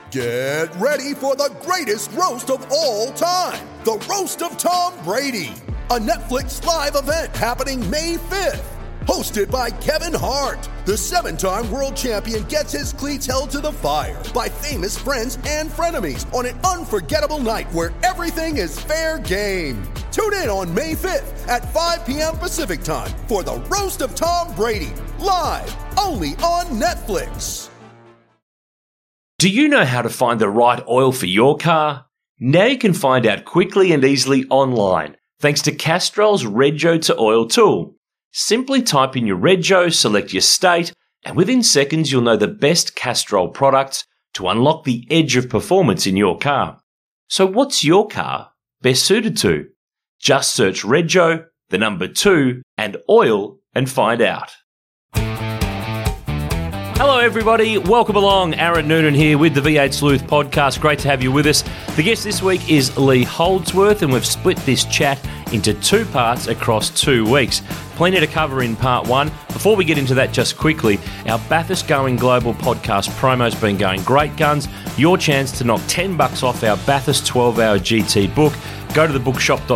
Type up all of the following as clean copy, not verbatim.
Get ready for the greatest roast of all time, the Roast of Tom Brady, a Netflix live event happening May 5th. Hosted by Kevin Hart, the 7-time world champion gets his cleats held to the fire by famous friends and frenemies on an unforgettable night where everything is fair game. Tune in on May 5th at 5 p.m. Pacific time for the Roast of Tom Brady, live only on Netflix. Do you know how to find the right oil for your car? Now you can find out quickly and easily online, thanks to Castrol's Rego to Oil tool. Simply type in your Rego, select your state, and within seconds you'll know the best Castrol products to unlock the edge of performance in your car. So what's your car best suited to? Just search Rego, the number 2, and oil and find out. Hello everybody, welcome along. Aaron Noonan here with the V8 Sleuth podcast. Great to have you with us. The guest this week is Lee Holdsworth, and we've split this chat into 2 parts across 2 weeks. Plenty to cover in part 1. Before we get into that, just quickly, our Bathurst Going Global podcast promo's been going great guns. Your chance to knock $10 off our Bathurst 12-hour GT book. Go to the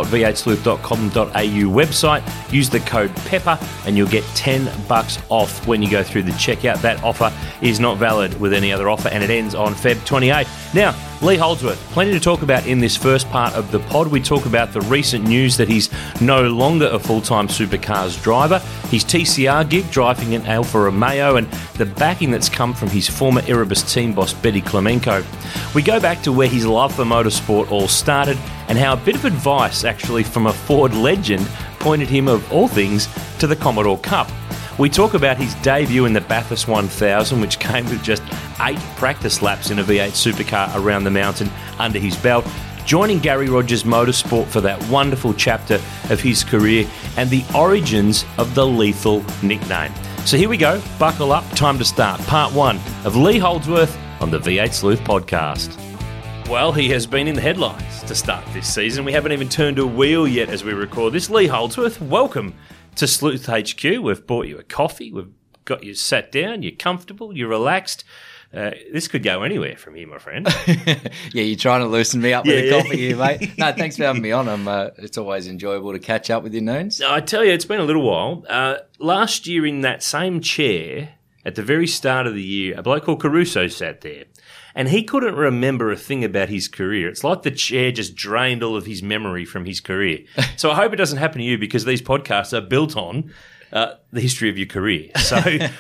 bookshop.v8sleuth.com.au website, use the code PEPPER, and you'll get $10 off when you go through the checkout. That offer is not valid with any other offer, and it ends on Feb 28. Now, Lee Holdsworth, plenty to talk about in this first part of the pod. We talk about the recent news that he's no longer a full-time supercars driver, his TCR gig driving an Alfa Romeo, and the backing that's come from his former Erebus team boss Betty Clemenco. We go back to where his love for motorsport all started, and how a bit of advice actually from a Ford legend pointed him, of all things, to the Commodore Cup. We talk about his debut in the Bathurst 1000, which came with just 8 practice laps in a V8 supercar around the mountain under his belt, joining Gary Rogers Motorsport for that wonderful chapter of his career, and the origins of the Lethal nickname. So here we go, buckle up, time to start part 1 of Lee Holdsworth on the V8 Sleuth podcast. Well, he has been in the headlines to start this season. We haven't even turned a wheel yet as we record this. Lee Holdsworth, welcome to Sleuth HQ. We've bought you a coffee. We've got you sat down. You're comfortable. You're relaxed. This could go anywhere from here, my friend. Yeah, you're trying to loosen me up with a coffee here, mate. No, thanks for having me on. It's always enjoyable to catch up with your noons. I tell you, it's been a little while. Last year in that same chair, at the very start of the year, a bloke called Caruso sat there. And he couldn't remember a thing about his career. It's like the chair just drained all of his memory from his career. So I hope it doesn't happen to you, because these podcasts are built on the history of your career. So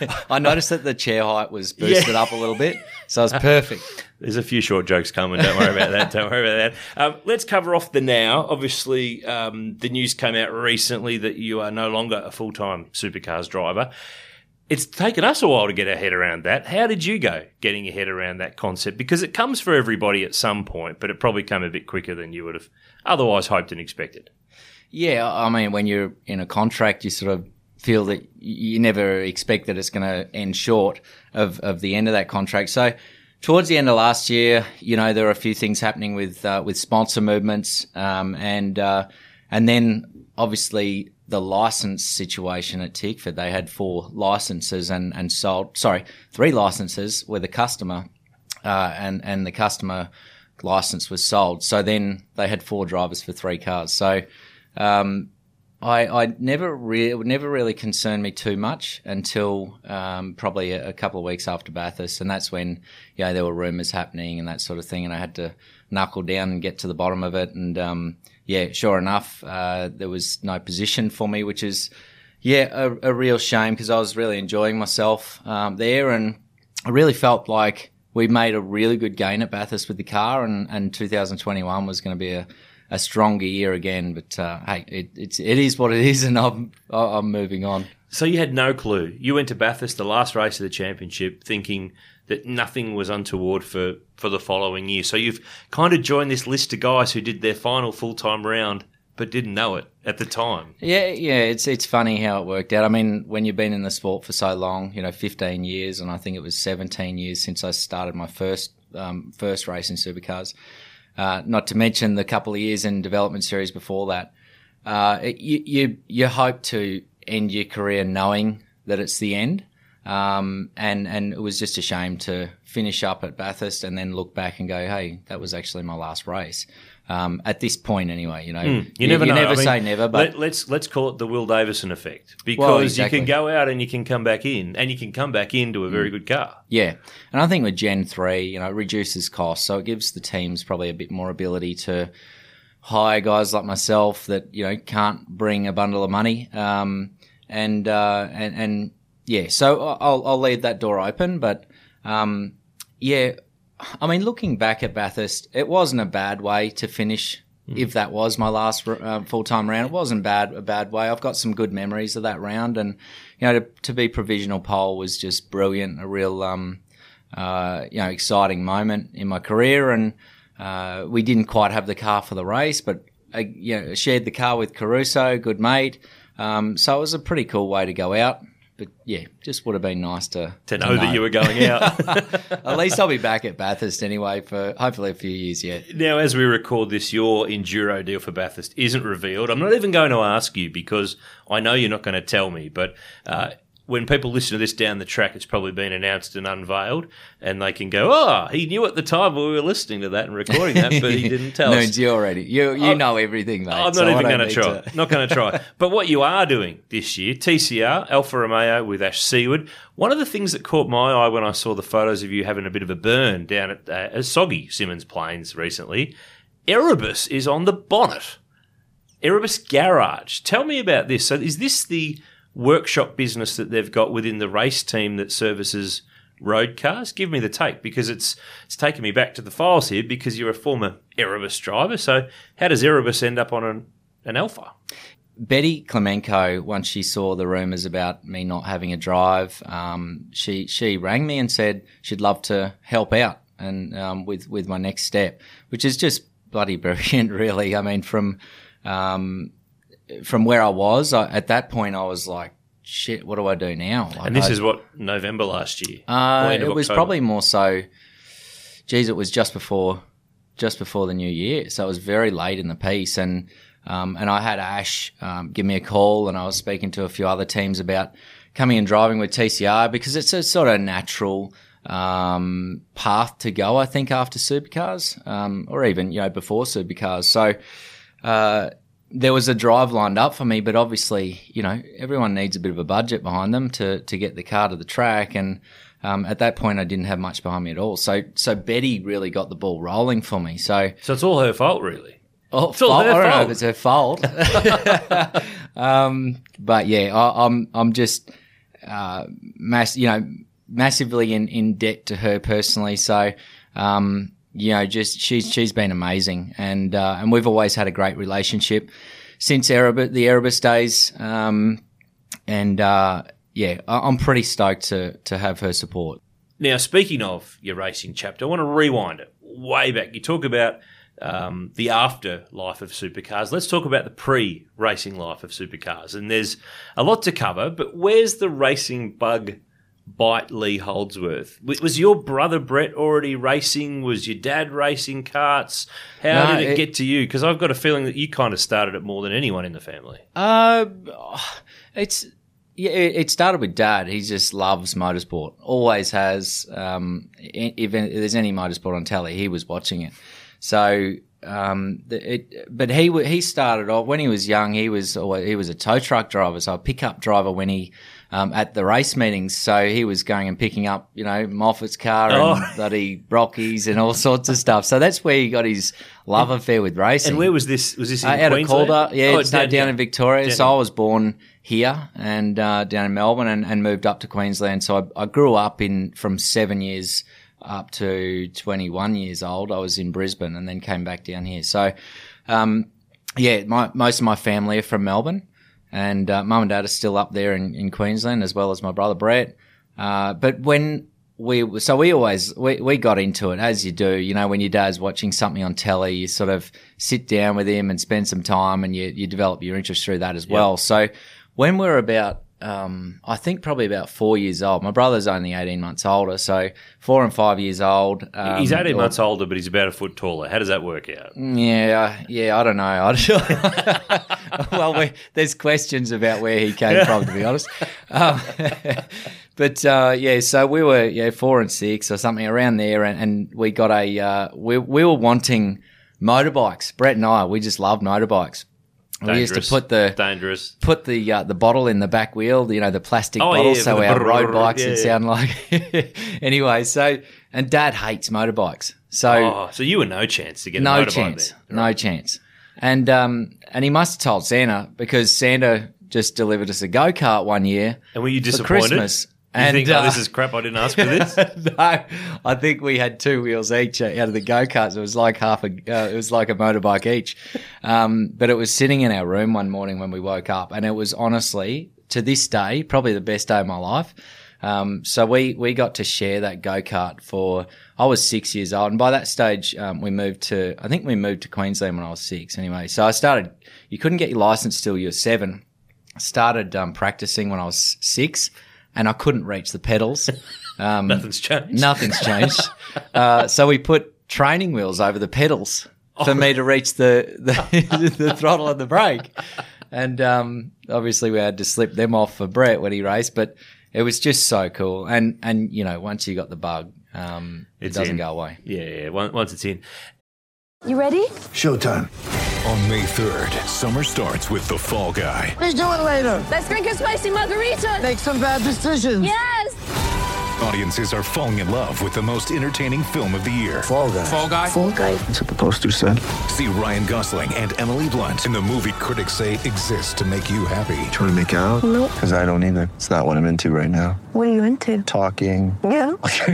I noticed that the chair height was boosted up a little bit, so it's perfect. There's a few short jokes coming. Don't worry about that. Don't worry about that. Let's cover off the now. Obviously, the news came out recently that you are no longer a full-time supercars driver. It's taken us a while to get our head around that. How did you go getting your head around that concept? Because it comes for everybody at some point, but it probably came a bit quicker than you would have otherwise hoped and expected. Yeah, I mean, when you're in a contract, you sort of feel that you never expect that it's going to end short of the end of that contract. So towards the end of last year, you know, there were a few things happening with sponsor movements, and then obviously the license situation at Tickford. They had 4 licenses and sold, 3 licenses with a customer, and the customer license was sold. So then they had 4 drivers for 3 cars. So, I never really concerned me too much until, probably a couple of weeks after Bathurst. And that's when, you know, there were rumours happening and that sort of thing. And I had to knuckle down and get to the bottom of it. And, yeah, sure enough, there was no position for me, which is, a real shame, because I was really enjoying myself there, and I really felt like we made a really good gain at Bathurst with the car, and 2021 was going to be a stronger year again. But hey, it is what it is, and I'm moving on. So you had no clue. You went to Bathurst, the last race of the championship, thinking that nothing was untoward for the following year. So you've kind of joined this list of guys who did their final full-time round but didn't know it at the time. Yeah, it's funny how it worked out. I mean, when you've been in the sport for so long, 15 years, and I think it was 17 years since I started my first race in supercars, not to mention the couple of years in development series before that, you hope to end your career knowing that it's the end. And it was just a shame to finish up at Bathurst and then look back and go, hey, that was actually my last race. At this point, anyway, you never know. You never say never, but let's call it the Will Davison effect, because you can go out and you can come back in, and you can come back into a very good car. Yeah, and I think with Gen 3, it reduces costs, so it gives the teams probably a bit more ability to hire guys like myself that can't bring a bundle of money, and so I'll leave that door open, but I mean, looking back at Bathurst, it wasn't a bad way to finish. If that was my last full-time round, it wasn't a bad way. I've got some good memories of that round, and to be provisional pole was just brilliant. A real exciting moment in my career, and we didn't quite have the car for the race, but shared the car with Caruso, good mate. So it was a pretty cool way to go out. But yeah, just would have been nice to know that you were going out. At least I'll be back at Bathurst anyway for hopefully a few years yet. Now, as we record this, your enduro deal for Bathurst isn't revealed. I'm not even going to ask you because I know you're not going to tell me. But when people listen to this down the track, it's probably been announced and unveiled, and they can go, "Oh, he knew at the time we were listening to that and recording that, but he didn't tell us." You already. You know everything, mate. I'm not even going to try. Not going to try. But what you are doing this year, TCR, Alfa Romeo with Ash Seaward. One of the things that caught my eye when I saw the photos of you having a bit of a burn down at Soggy Simmons Plains recently, Erebus is on the bonnet. Erebus Garage. Tell me about this. So is this the workshop business that they've got within the race team that services road cars? Give me the take, because it's taken me back to the files here, because you're a former Erebus driver. So how does Erebus end up on an Alpha? Betty Klemenko, once she saw the rumours about me not having a drive, she rang me and said she'd love to help out and with my next step, which is just bloody brilliant, really. I mean, from where I was, at that point, I was like, shit, what do I do now? Like, and this is what, November last year? It was probably more so, it was just before the new year. So it was very late in the piece. And I had Ash give me a call, and I was speaking to a few other teams about coming and driving with TCR, because it's a sort of natural path to go, I think, after supercars, or even, before supercars. So, there was a drive lined up for me, but obviously, everyone needs a bit of a budget behind them to get the car to the track. And at that point, I didn't have much behind me at all. So Betty really got the ball rolling for me. So it's all her fault, really. Oh, it's all her fault. I don't know if it's her fault. But yeah, I'm just massively in debt to her personally. So she's been amazing, and we've always had a great relationship since the Erebus days. I'm pretty stoked to have her support. Now, speaking of your racing chapter, I want to rewind it way back. You talk about the afterlife of supercars. Let's talk about the pre-racing life of supercars. And there's a lot to cover, but where's the racing bug bite Lee Holdsworth? Was your brother Brett already racing? Was your dad racing karts? How did it get to you? Because I've got a feeling that you kind of started it more than anyone in the family. It started with Dad. He just loves motorsport. Always has. If there's any motorsport on telly, he was watching it. So, but he started off when he was young. He was a tow truck driver, so a pickup driver when he at the race meetings. So he was going and picking up, Moffat's car and bloody Brockies and all sorts of stuff. So that's where he got his love affair with racing. And where was this? Was this in out Queensland? Of Calder? Down in Victoria. So I was born here and down in Melbourne and moved up to Queensland. So I grew up from 7 years up to 21 years old. I was in Brisbane and then came back down here. So, most of my family are from Melbourne, and mum and dad are still up there in Queensland, as well as my brother Brett. But when we got into it, as you do, when your dad's watching something on telly, you sort of sit down with him and spend some time, and you develop your interest through that as well. So when we were about I think probably about 4 years old. My brother's only 18 months older, so 4 and 5 years old. He's 18 months older, but he's about a foot taller. How does that work out? Yeah, I don't know. Well, there's questions about where he came from, to be honest. But so we were 4 and 6 or something around there, and we got we were wanting motorbikes. Brett and I, we just loved motorbikes. Dangerous. We used to put the bottle in the back wheel, the plastic bottle, so our road bikes would sound like. Anyway, and Dad hates motorbikes, so you were no chance to get a motorbike. No chance. And he must have told Santa, because Santa just delivered us a go-kart one year. And were you disappointed? For Christmas. You think, this is crap, I didn't ask for this? No, I think we had 2 wheels each out of the go-karts. It was like it was like a motorbike each. But it was sitting in our room one morning when we woke up, and it was honestly, to this day, probably the best day of my life. So we got to share that go-kart I was 6 years old, and by that stage, we moved to Queensland when I was 6 anyway. So you couldn't get your license till you were 7. I started practicing when I was 6. And I couldn't reach the pedals. Nothing's changed. Nothing's changed. So we put training wheels over the pedals for me to reach the throttle and the brake. And obviously we had to slip them off for Brett when he raced, but it was just so cool. And once you got the bug, it doesn't go away. Yeah, once it's in. You ready? Showtime. On May 3rd, summer starts with The Fall Guy. Let's do it later. Let's drink a spicy margarita. Make some bad decisions. Yes. Audiences are falling in love with the most entertaining film of the year. Fall Guy. Fall Guy? Fall Guy. That's what the poster said. See Ryan Gosling and Emily Blunt in the movie critics say exists to make you happy. Trying to make it out? Nope. Because I don't either. It's not what I'm into right now. What are you into? Talking. Yeah.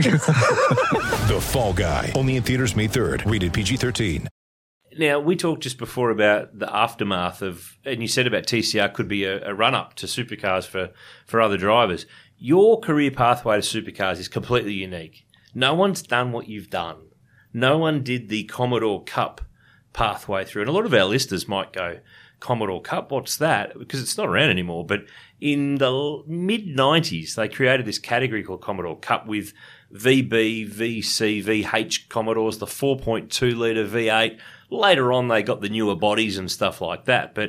The Fall Guy. Only in theaters May 3rd. Rated PG-13. Now, we talked just before about the aftermath and you said about TCR could be a run-up to supercars for other drivers. Your career pathway to supercars is completely unique. No one's done what you've done. No one did the Commodore Cup pathway through. And a lot of our listeners might go, Commodore Cup, what's that? Because it's not around anymore. But in the mid-90s, they created this category called Commodore Cup with VB, VC, VH Commodores, the 4.2-litre V8. Later on, they got the newer bodies and stuff like that. But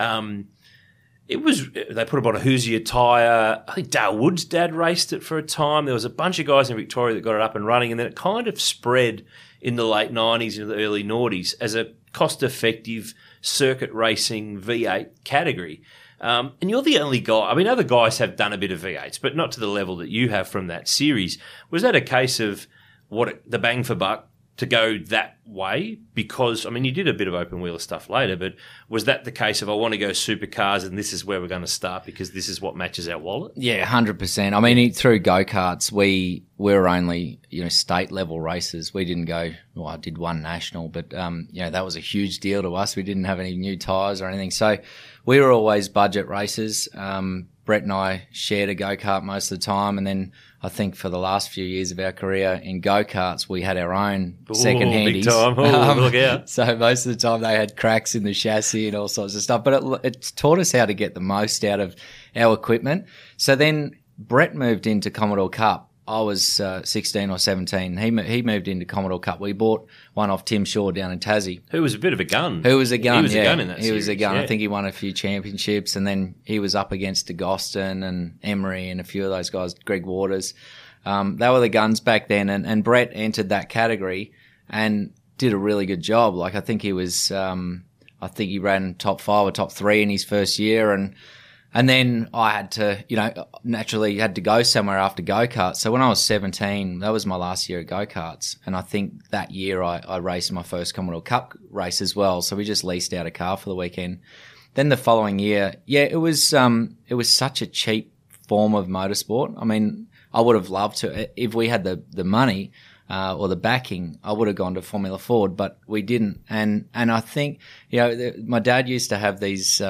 they put it on a Hoosier tyre. I think Dale Wood's dad raced it for a time. There was a bunch of guys in Victoria that got it up and running, and then it kind of spread in the late 90s and the early noughties as a cost-effective circuit racing V8 category. And you're the only guy. I mean, other guys have done a bit of V8s, but not to the level that you have from that series. Was that a case of the bang for buck to go that way? Because, I mean, you did a bit of open wheeler stuff later, but was that the case of I want to go supercars and this is where we're going to start because this is what matches our wallet? Yeah, 100%. I mean, through go-karts, we were only, state level races. We didn't go, I did one national, but, that was a huge deal to us. We didn't have any new tyres or anything. So we were always budget races. Brett and I shared a go-kart most of the time, and then I think for the last few years of our career in go-karts, we had our own second handies. Big time. Look out. So most of the time they had cracks in the chassis and all sorts of stuff, but it taught us how to get the most out of our equipment. So then Brett moved into Commodore Cup. I was 16 or 17. He moved into Commodore Cup. We bought one off Tim Shaw down in Tassie. Who was a bit of a gun. He was a gun in that series. He was a gun. Yeah. I think he won a few championships, and then he was up against DeGoston and Emery and a few of those guys, Greg Waters. They were the guns back then, and Brett entered that category and did a really good job. Like, I think he was, I think he ran top 5 or top 3 in his first year, and then I had to, naturally had to go somewhere after go-karts. So when I was 17, that was my last year at go-karts. And I think that year I raced my first Commodore Cup race as well. So we just leased out a car for the weekend. Then the following year, it was such a cheap form of motorsport. I mean, I would have loved to, if we had the money, or the backing, I would have gone to Formula Ford, but we didn't. And I think, my dad used to have these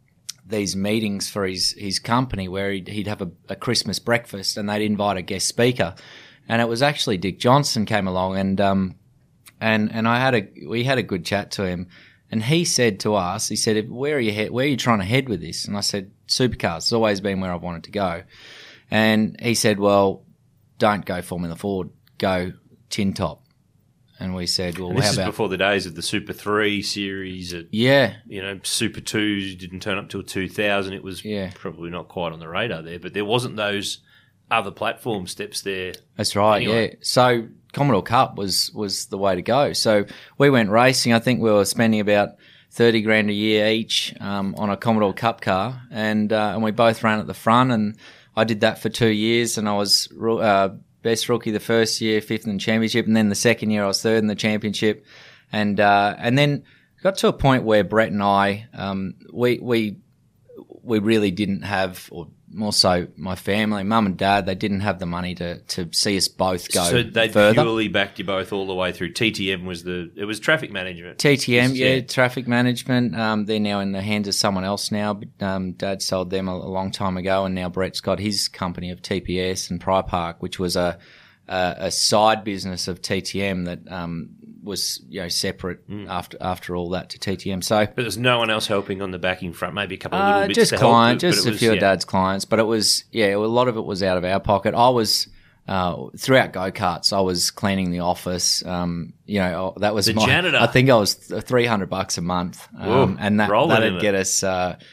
meetings for his company where he'd have a Christmas breakfast and they'd invite a guest speaker, and it was actually Dick Johnson came along, and we had a good chat to him, And he said to us, he said, where are you trying to head with this? And I said, supercars. It's always been where I've wanted to go. And he said, well, don't go Formula Ford, go tin top. And we said, well, and this how is about before the days of the Super 3 series. Yeah. Super 2s didn't turn up till 2000. It was probably not quite on the radar there, but there wasn't those other platform steps there. That's right, anyway. So Commodore Cup was the way to go. So we went racing. I think we were spending about $30,000 a year each on a Commodore Cup car, and we both ran at the front. And I did that for 2 years, and I was best rookie the first year, fifth in the championship, and then the second year I was third in the championship, and then got to a point where Brett and I we really didn't have, or more so my family, mum and dad, they didn't have the money to see us both go so they further. Purely backed you both all the way through. TTM was traffic management. TTM, traffic management. They're now in the hands of someone else now. Dad sold them a long time ago, and now Brett's got his company of TPS and Prior Park, which was a side business of TTM that was separate after all that to TTM. So, but there's no one else helping on the backing front. Maybe a couple of little bits just to client, help. just a few of Dad's clients. But it was a lot of it was out of our pocket. I was throughout go-karts. I was cleaning the office. That was the janitor. I think I was $300 a month, and that'd get us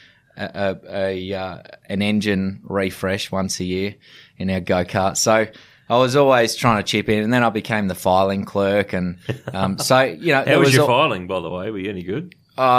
an engine refresh once a year in our go-kart. So I was always trying to chip in, and then I became the filing clerk. And How was your filing, by the way? Were you any good?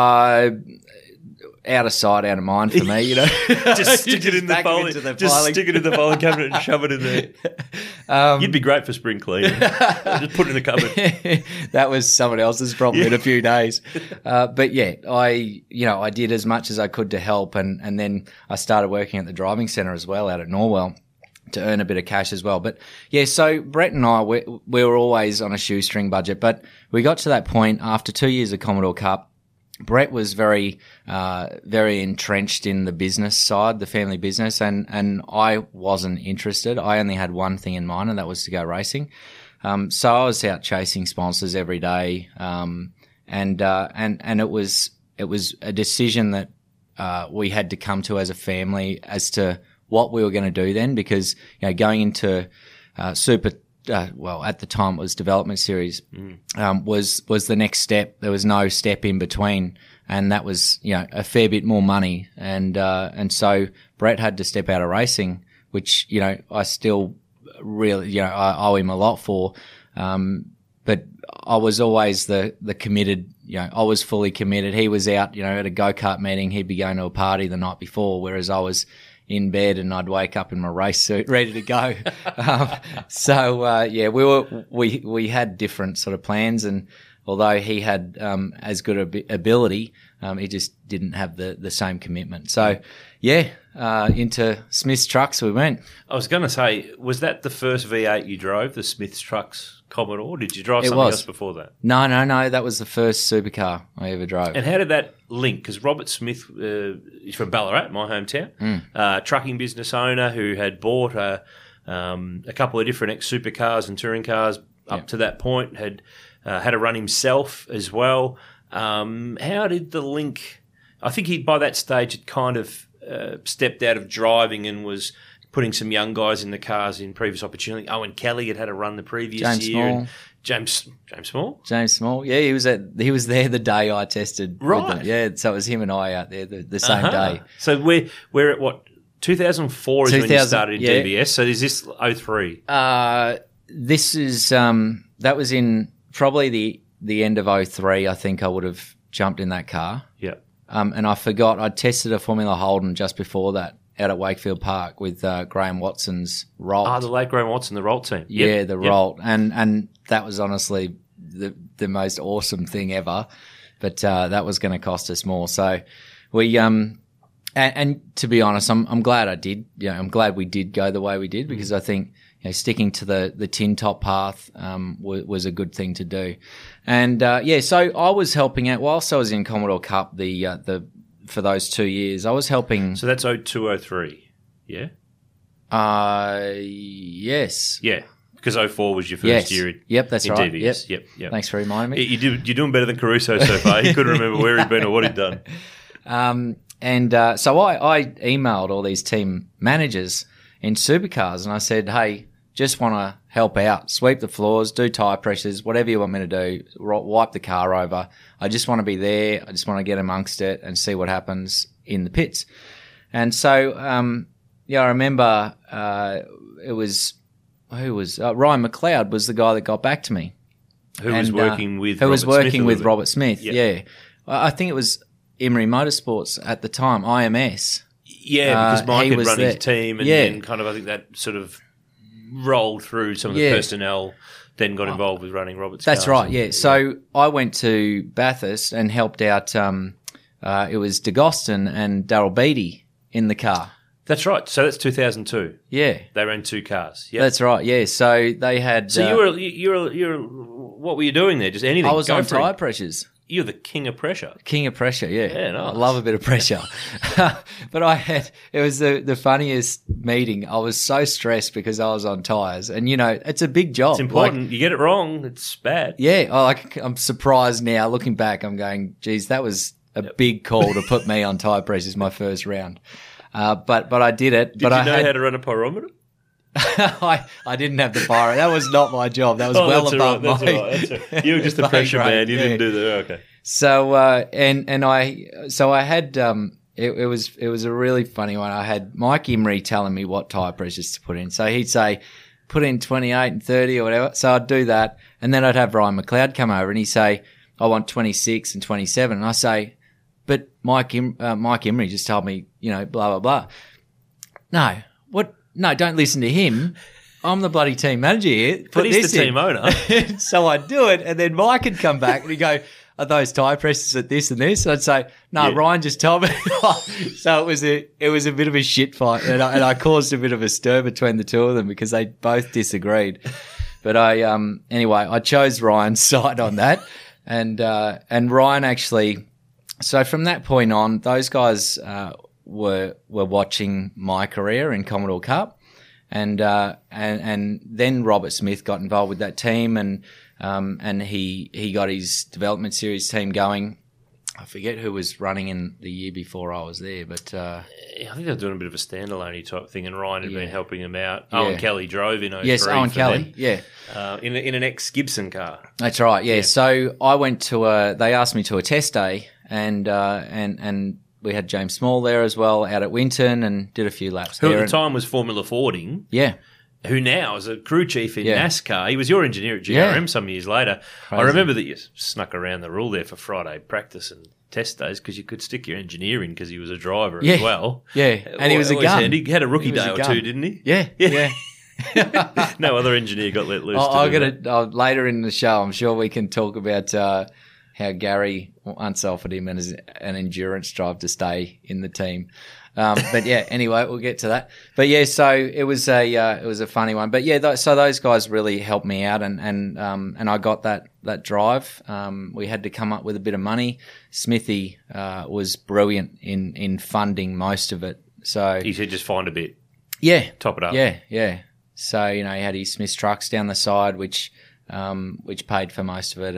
Out of sight, out of mind for me, Just stick it in the filing. Just stick it in the filing cabinet and shove it in there. You'd be great for spring cleaning. Just put it in the cupboard. That was someone else's problem in a few days. But yeah, I did as much as I could to help, and then I started working at the driving centre as well out at Norwell to earn a bit of cash as well. But yeah, so Brett and I, we were always on a shoestring budget, but we got to that point after 2 years of Commodore Cup. Brett was very entrenched in the business side, the family business, and I wasn't interested. I only had one thing in mind, and that was to go racing. So I was out chasing sponsors every day, and it was a decision that we had to come to as a family as to what we were going to do then, because going into Super. At the time it was Development Series, was the next step. There was no step in between, and that was, a fair bit more money. And so Brett had to step out of racing, which, I still really, I owe him a lot for. But I was always the committed, I was fully committed. He was out, at a go-kart meeting. He'd be going to a party the night before, whereas I was in bed and I'd wake up in my race suit ready to go. We had different sort of plans, and although he had as good ability, he just didn't have the same commitment. So into Smith's trucks we went. I was going to say, was that the first V8 you drove, the Smith's trucks Commodore? Did you drive something else before that? No. That was the first supercar I ever drove. And how did that link? Because Robert Smith is from Ballarat, my hometown, trucking business owner who had bought a couple of different ex-supercars and touring cars up to that point, had a run himself as well. How did the link? I think he, by that stage, had kind of stepped out of driving and was putting some young guys in the cars in previous opportunity. Owen Kelly had a run the previous year. Small. James Small? James Small. Yeah, he was there the day I tested. Right. Yeah, so it was him and I out there the same day. So we're at what? 2004 is when you started in DBS. So is this 03? This is that was in probably the end of 03. I think I would have jumped in that car. Yeah. And I forgot I tested a Formula Holden just before that out at Wakefield Park with Graham Watson's Rolt. The late Graham Watson, the Rolt team. Yeah, the Rolt. And that was honestly the most awesome thing ever. But that was going to cost us more. So we and to be honest, I'm glad I did. I'm glad we did go the way we did, because I think sticking to the tin top path was a good thing to do. And so I was helping out whilst I was in Commodore Cup for those 2 years. I was helping. So that's 02, 03, yeah? Yes. Yeah. Because 04 was your first year that's in right. DBS. Yep. Thanks for reminding me. You're doing better than Caruso so far. He couldn't remember where he'd been or what he'd done. So I emailed all these team managers in supercars and I said, hey, just want to help out, sweep the floors, do tyre pressures, whatever you want me to do, wipe the car over. I just want to be there. I just want to get amongst it and see what happens in the pits. And so, I remember it was Ryan McLeod was the guy that got back to me. Who was working with Robert Smith. Yeah. I think it was Emery Motorsports at the time, IMS. Yeah, because Mike had run his team and then kind of, I think that sort of rolled through some of the personnel, then got involved with running Robert's That's cars. right, yeah. So I went to Bathurst and helped out, it was DeGostin and Darryl Beattie in the car. That's right. So that's 2002. Yeah. They ran 2 cars. Yep. That's right, yeah. So they had... So you're what were you doing there? Just anything? I was on tyre pressures. You're the king of pressure. King of pressure, yeah. Yeah, nice. I love a bit of pressure. But it was the funniest meeting. I was so stressed because I was on tyres. And, it's a big job. It's important. You get it wrong, it's bad. Yeah, I'm surprised now. Looking back, I'm going, geez, that was a big call to put me on tyre pressures my first round. But I did it. Did you know how to run a pyrometer? I didn't have the fire. That was not my job. That was well above my. That's all right. You were just the pressure man. You didn't do that. Okay. So I had it was a really funny one. I had Mike Emery telling me what tyre pressures to put in. So he'd say put in 28 and 30 or whatever. So I'd do that, and then I'd have Ryan McLeod come over and he'd say I want 26 and 27, and I say, but Mike Emery just told me blah blah blah. No, what? No, don't listen to him. I'm the bloody team manager here. But he's the team owner. So I'd do it, and then Mike would come back and he'd go, are those tyre pressures at this and this? And I'd say, no, Ryan just told me. So it was a bit of a shit fight, and I caused a bit of a stir between the two of them because they both disagreed. But anyway, I chose Ryan's side on that, and Ryan actually. So from that point on, those guys were watching my career in Commodore Cup, and then Robert Smith got involved with that team, and he got his development series team going. I forget who was running in the year before I was there, but I think they were doing a bit of a standalone type thing, and Ryan had been helping him out. Owen Kelly drove in 03. Yes, Owen Kelly. In an ex-Gibson car. That's right. Yeah. So I went to they asked me to a test day, and we had James Small there as well out at Winton, and did a few laps Who there. at the time was Formula Fording. Yeah. Who now is a crew chief in NASCAR. He was your engineer at GRM some years later. Crazy. I remember that you snuck around the rule there for Friday practice and test days because you could stick your engineer in because he was a driver as well. Yeah, and he was a gun. Handy. He had a rookie day or two, didn't he? Yeah. No other engineer got let loose. Later in the show, I'm sure we can talk about how Gary once offered him an endurance drive to stay in the team. But yeah, anyway, we'll get to that. But yeah, so it was a funny one. But yeah, so those guys really helped me out, and I got that drive. We had to come up with a bit of money. Smithy was brilliant in funding most of it. So he said just find a bit. Yeah, top it up. Yeah. So he had his Smith trucks down the side, which paid for most of it,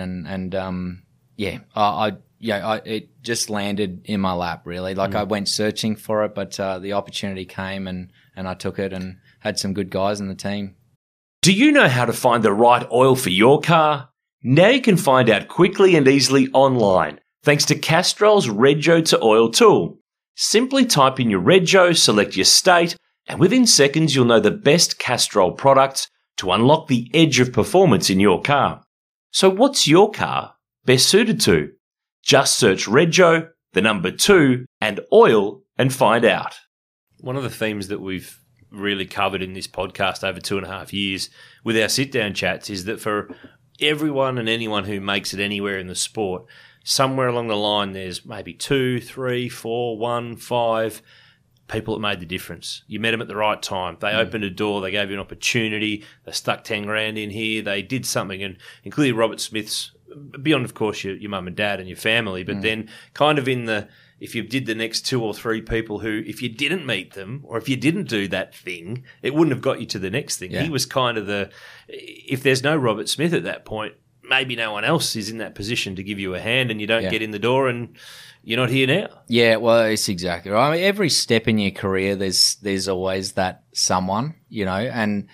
it just landed in my lap, really. Like I went searching for it, but the opportunity came and I took it and had some good guys in the team. Do you know how to find the right oil for your car? Now you can find out quickly and easily online, thanks to Castrol's Rego to Oil tool. Simply type in your Rego, select your state, and within seconds you'll know the best Castrol products to unlock the edge of performance in your car. So what's your car best suited to? Just search Rego, the number 2, and oil and find out. One of the themes that we've really covered in this podcast over 2.5 years with our sit-down chats is that for everyone and anyone who makes it anywhere in the sport, somewhere along the line there's maybe 2, 3, 4, 1, 5 people that made the difference. You met them at the right time. They opened a door. They gave you an opportunity. They stuck 10 grand in here. They did something. And clearly Robert Smith's, beyond, of course, your mum and dad and your family, but then kind of in the if you did the next 2 or 3 people who, if you didn't meet them or if you didn't do that thing, it wouldn't have got you to the next thing. Yeah. He was kind of if there's no Robert Smith at that point, maybe no one else is in that position to give you a hand, and you don't get in the door and you're not here now. Yeah, well, it's exactly right. I mean, every step in your career, there's always that someone, and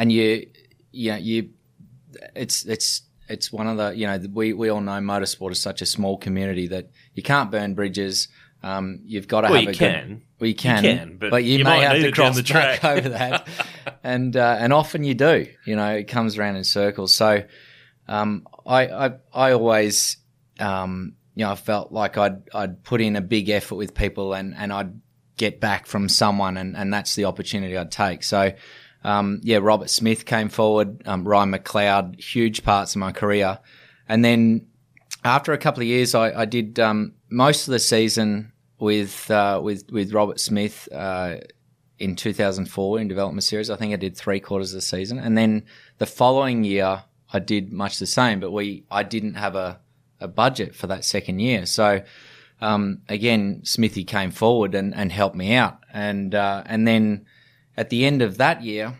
it's one of the, we all know motorsport is such a small community that you can't burn bridges. You've got to have a can. Well, you can, but you may might have need to it down cross the track. back over that, and often you do. It comes around in circles. So, I always, I felt like I'd put in a big effort with people, and I'd get back from someone, and that's the opportunity I'd take. So, Robert Smith came forward, Ryan McLeod, huge parts of my career, and then after a couple of years, I did most of the season with Robert Smith in 2004 in Development Series. I think I did 3/4 of the season, and then the following year I did much the same, but I didn't have a budget for that second year. So again, Smithy came forward and helped me out, and then at the end of that year,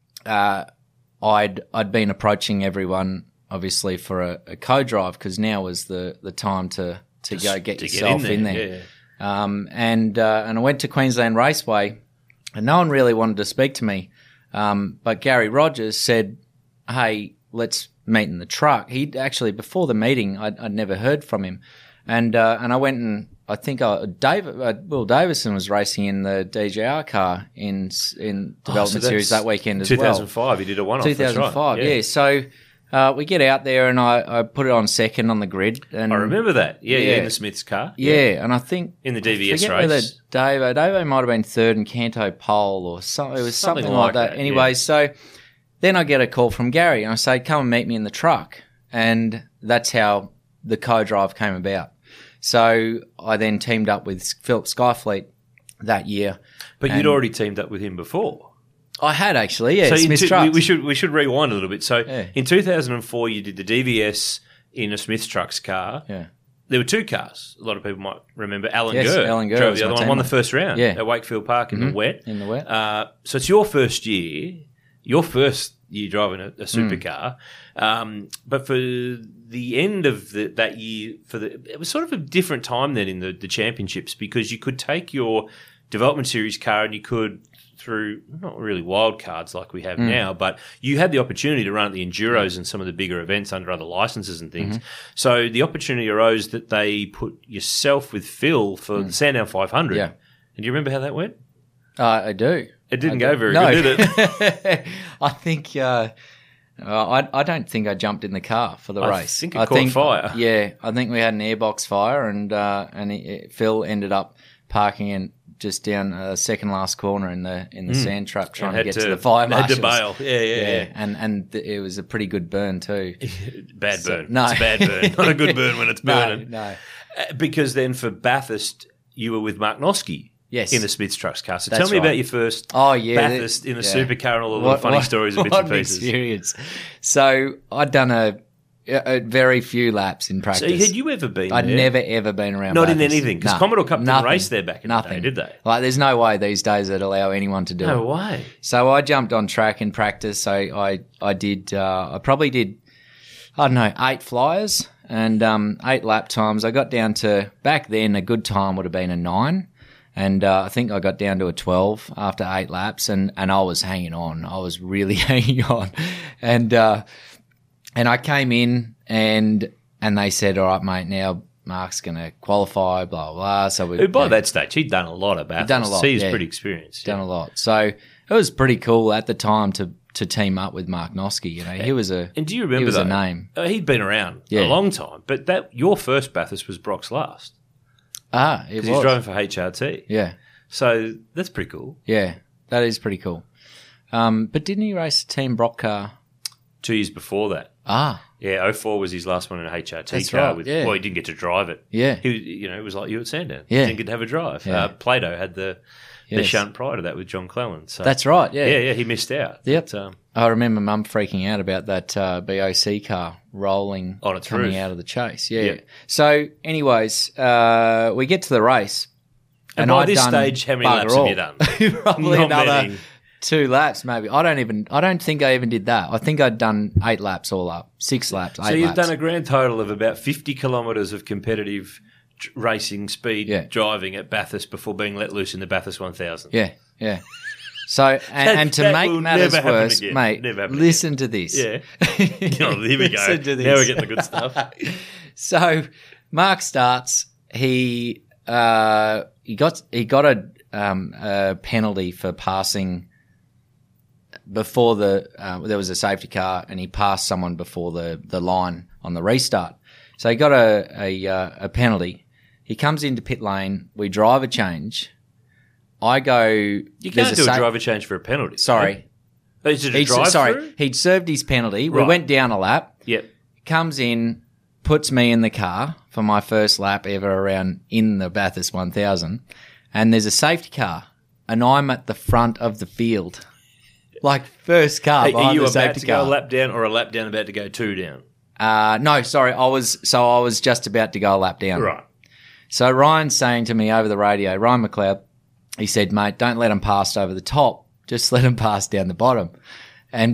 I'd been approaching everyone obviously for a co-drive, because now was the time to go get yourself in there. Yeah. And I went to Queensland Raceway, and no one really wanted to speak to me. But Gary Rogers said, "Hey, let's meet in the truck." He actually, before the meeting, I'd never heard from him, and I went, and I think Will Davison was racing in the DJR car in Development Series that weekend as 2005, well. 2005, he did a one-off. 2005, that's right. yeah. So we get out there, and I put it on second on the grid. And I remember that. Yeah, in the Smith's car. Yeah, and I think in the DVS I forget race, whether Davo might have been third and Canto pole or something. It was something like that. Anyway, so then I get a call from Gary, and I say, "Come and meet me in the truck," and that's how the co-drive came about. So I then teamed up with Philip Skyfleet that year. But you'd already teamed up with him before. I had actually, yeah. So Smith's Trucks. we should rewind a little bit. So in 2004, you did the DVS in a Smith's Trucks car. Yeah. There were 2 cars. A lot of people might remember. Alan Yes, Gurr Alan Gurr drove was the other my one, won the teammate. first round at Wakefield Park in the wet. In the wet. So it's your first year driving a supercar. But for the end of that year, it was sort of a different time then in the championships, because you could take your Development Series car and you could, through not really wild cards like we have now, but you had the opportunity to run at the Enduros and some of the bigger events under other licenses and things. So the opportunity arose that they put yourself with Phil for the Sandown 500. Yeah. And do you remember how that went? I do. It didn't go very good, did it? I think I don't think I jumped in the car for the race. I think it caught fire. Yeah, I think we had an airbox fire, and Phil ended up parking in just down a second last corner in the sand trap, trying to get to the fire marshals. Had to bail. Yeah. And it was a pretty good burn too. Bad burn. No. It's a bad burn. Not a good burn when it's burning. No. Because then for Bathurst, you were with Mark Noske. Yes. In the Smith's Trucks car. So That's tell me right. about your first Bathurst in a supercar and all the little funny stories and bits and pieces. Experience. So I'd done a very few laps in practice. So had you ever been I'd there? never, ever been around Not Bathurst. in anything? Because Commodore Cup didn't race there back in the day, did they? Like, there's no way these days they'd allow anyone to do it. No way. So I jumped on track in practice. So I did, I probably did, 8 flyers and 8 lap times. I got down to, back then, a good time would have been a 9. And I think I got down to a 12 after 8 laps, and I was hanging on. I was really hanging on. And I came in and they said, "All right, mate, now Mark's going to qualify, blah, blah, blah." So by that stage, he'd done a lot of Bathurst. Done a lot, He's pretty experienced. Done a lot. So it was pretty cool at the time to team up with Mark Noske. He was a and do you remember he was that? A name. He'd been around a long time, but your first Bathurst was Brock's last. It was. He was driving for HRT. Yeah. So that's pretty cool. Yeah, that is pretty cool. But didn't he race a Team Brock car? 2 years before that. Yeah, 04 was his last one in a HRT That's car. right, Well, he didn't get to drive it. Yeah. He, it was like you at Sandown. Yeah. He didn't get to have a drive. Yeah. Plato had the the shunt prior to that with John Cleland. So That's right, yeah. Yeah, he missed out. Yep. But, I remember Mum freaking out about that BOC car rolling On its coming roof. out of the chase. Yeah. Yep. So, anyways, we get to the race. and by I'd this done stage, how many bugger laps have you all. done? Probably Not another many. 2 laps, maybe. I don't think I even did that. I think I'd done 8 laps all up. 6 laps, 8 So you've laps. done a grand total of about 50 kilometres of competitive racing speed Yeah. driving at Bathurst before being let loose in the Bathurst 1000. Yeah. So, and to that make will matters never happen worse, again. mate, Never happen listen to this. Yeah. Oh, here we go. Listen to this. Now we're getting the good stuff. So Mark starts. He got a penalty for passing before there was a safety car, and he passed someone before the line on the restart. So he got a penalty. He comes into pit lane. We drive a change. I go. You can't do a driver change for a penalty. Sorry. Is it a drive-through? He'd served his penalty. We Right. went down a lap. Yep. Comes in, puts me in the car for my first lap ever around in the Bathurst 1000, and there's a safety car, and I'm at the front of the field, like first car Are behind you the about safety to go a car. lap down or a lap down about to go 2 down? No, sorry, I was just about to go a lap down. Right. So Ryan's saying to me over the radio, Ryan McLeod, he said, mate, don't let them pass over the top. Just let them pass down the bottom. And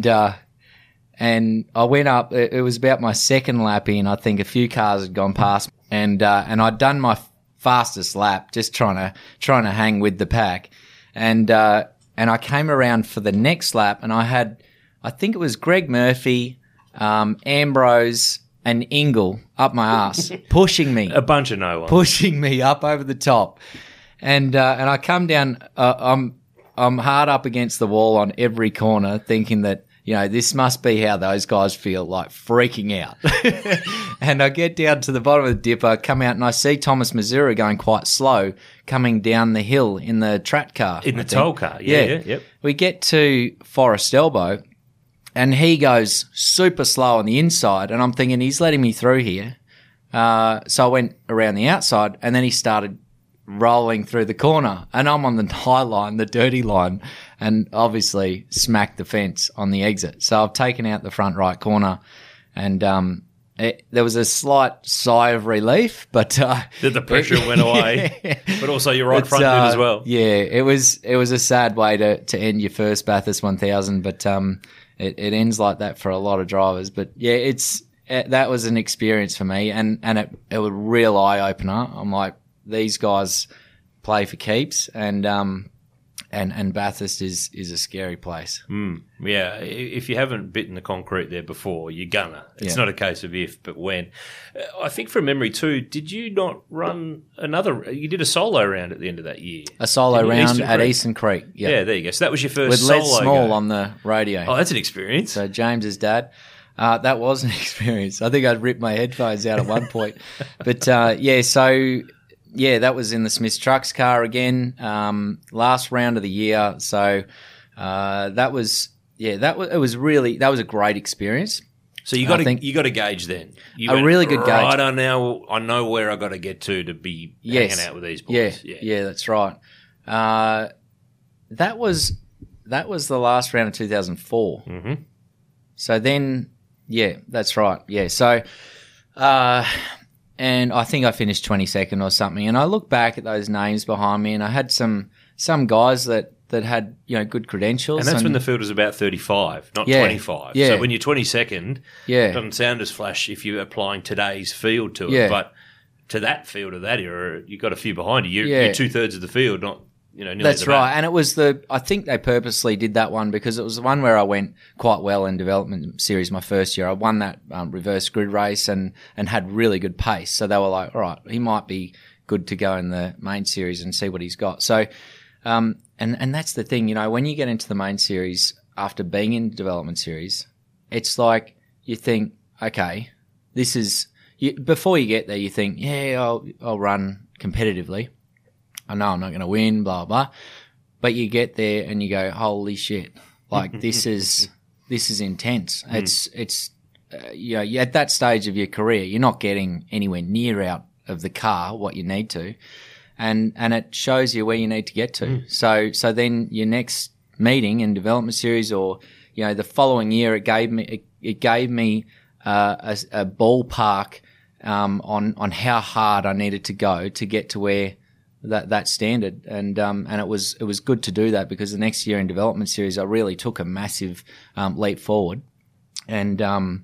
I went up. It was about my second lap in. I think a few cars had gone past, and I'd done my fastest lap, just trying to hang with the pack. And I came around for the next lap, and I think it was Greg Murphy, Ambrose, and Ingle up my ass, pushing me. A bunch of no one. Pushing me up over the top. And I come down, I'm hard up against the wall on every corner, thinking that, this must be how those guys feel, like freaking out. And I get down to the bottom of the dipper, come out, and I see Thomas Mazura going quite slow, coming down the hill in the Trat car. In the toll car. Yeah. Yep. We get to Forest Elbow, and he goes super slow on the inside, and I'm thinking he's letting me through here. So I went around the outside, and then he started rolling through the corner, and I'm on the high line, the dirty line, and obviously smacked the fence on the exit. So I've taken out the front right corner, and there was a slight sigh of relief, but That the pressure went away, Yeah. but also your right But, front did as well. Yeah, it was a sad way to end your first Bathurst 1000, but it ends like that for a lot of drivers. But yeah, that was an experience for me, and it was a real eye opener. I'm like, these guys play for keeps, and Bathurst is a scary place. Yeah, if you haven't bitten the concrete there before, you're gonna. It's Yeah. not a case of if, but when. I think from memory too, did you not run another? You did a solo round at the end of that year. A solo Didn't you? round Eastern at Creek. Eastern Creek. Yep. Yeah, there you go. So that was your first With Les solo Small go. on the radio. Oh, that's an experience. So James's dad. That was an experience. I think I'd ripped my headphones out at one point. But that was in the Smith's Trucks car again. Last round of the year. So that was a great experience. So you got to gauge then. You A went, really good gauge. Right, I know where I got to get to be hanging out with these boys. Yeah, that's right. That was the last round of 2004. Mm-hmm. So then, yeah, that's right. Yeah, so, and I think I finished 22nd or something. And I look back at those names behind me, and I had some guys that had good credentials. And that's when the field was about 35, not Yeah, 25. yeah. So when you're 22nd, Yeah. it doesn't sound as flash if you're applying today's field to it. Yeah. But to that field of that era, you've got a few behind you. Yeah. You're 2/3 of the field, not nearly That's the right. back. And it was I think they purposely did that one because it was the one where I went quite well in development series my first year. I won that reverse grid race and had really good pace. So they were like, all right, he might be good to go in the main series and see what he's got. So, and that's the thing, when you get into the main series after being in development series, it's like you think, okay, this is, before you get there, you think, yeah, I'll run competitively. I know I'm not going to win, blah, blah. But you get there and you go, holy shit. Like this is intense. It's you're at that stage of your career, you're not getting anywhere near out of the car what you need to. and it shows you where you need to get to. So then your next meeting in development series, or the following year, it gave me a ballpark on how hard I needed to go to get to where that standard, and it was good to do that, because the next year in development series I really took a massive leap forward, and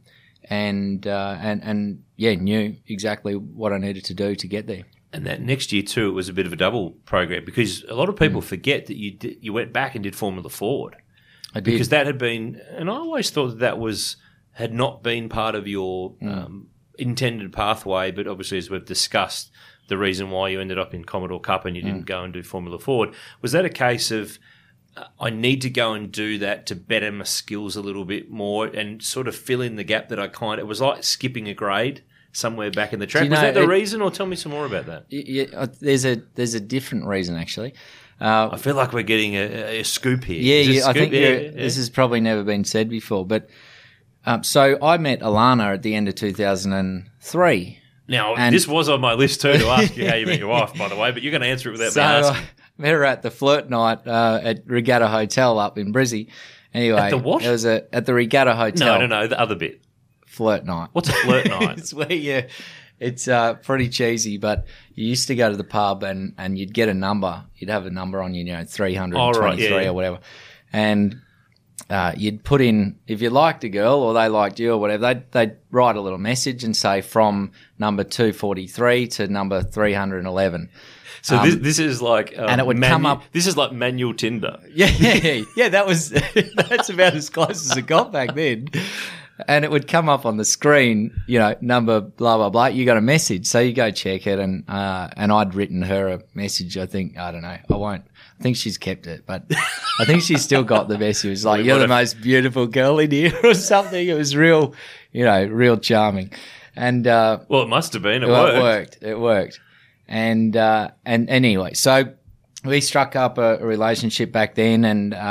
knew exactly what I needed to do to get there. And that next year too, it was a bit of a double program, because a lot of people forget that you went back and did Formula Ford. I did. Because that had been, and I always thought that had not been part of your intended pathway, but obviously, as we've discussed, the reason why you ended up in Commodore Cup and you didn't go and do Formula Ford. Was that a case of, I need to go and do that to better my skills a little bit more and sort of fill in the gap that it was like skipping a grade somewhere back in the track? Was that the reason, or tell me some more about that? Yeah, there's a different reason, actually. I feel like we're getting a scoop here. Yeah, I think this has probably never been said before. But so I met Alana at the end of 2003. Now, this was on my list too, to ask you how you met your wife, by the way, but you're going to answer it without me asking. I met her at the flirt night at Regatta Hotel up in Brizzy. Anyway, at the what? It was at the Regatta Hotel. No, the other bit. Flirt night. What's a flirt night? It's where it's pretty cheesy, but you used to go to the pub and you'd get a number. You'd have a number on you, 323 or whatever. And you'd put in, if you liked a girl or they liked you or whatever, they'd write a little message and say from number 243 to number 311. So this is like, and it would come up. This is like manual Tinder. Yeah. That's about as close as it got back then. And it would come up on the screen, number blah blah blah. You got a message, so you go check it, and I'd written her a message. I think, I don't know, I think she's kept it, but I think she's still got the message. It was like, "You're the most beautiful girl in here," or something. It was real, real charming. And well, it must have been. It worked. And anyway, so we struck up a relationship back then,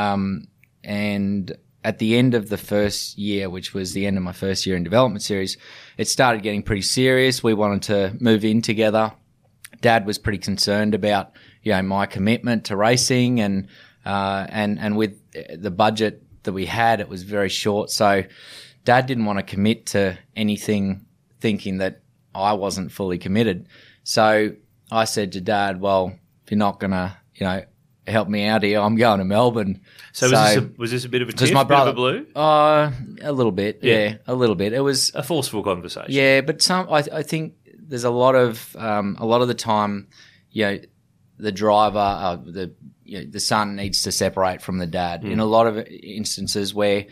and at the end of the first year, which was the end of my first year in development series, it started getting pretty serious. We wanted to move in together. Dad was pretty concerned about, my commitment to racing, and with the budget that we had, it was very short. So Dad didn't want to commit to anything thinking that I wasn't fully committed. So I said to Dad, well, if you're not going to, help me out here, I'm going to Melbourne. So was this a bit of a tiff, my brother, bit of a blue? A little bit, yeah, a little bit. It was a forceful conversation. Yeah, but I think there's a lot of the time, the driver, the son needs to separate from the dad. In a lot of instances where,